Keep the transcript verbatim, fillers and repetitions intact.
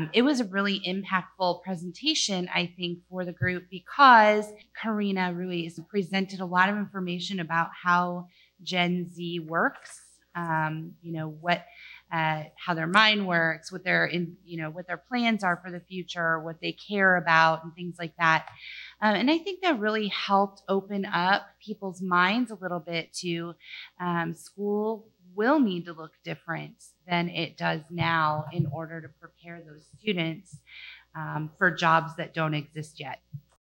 Um, it was a really impactful presentation, I think, for the group because Karina Ruiz presented a lot of information about how Gen Z works, um, you know, what, uh, how their mind works, what their, in, you know, what their plans are for the future, what they care about, and things like that. Um, and I think that really helped open up people's minds a little bit to um, school will need to look different than it does now in order to prepare those students um, for jobs that don't exist yet.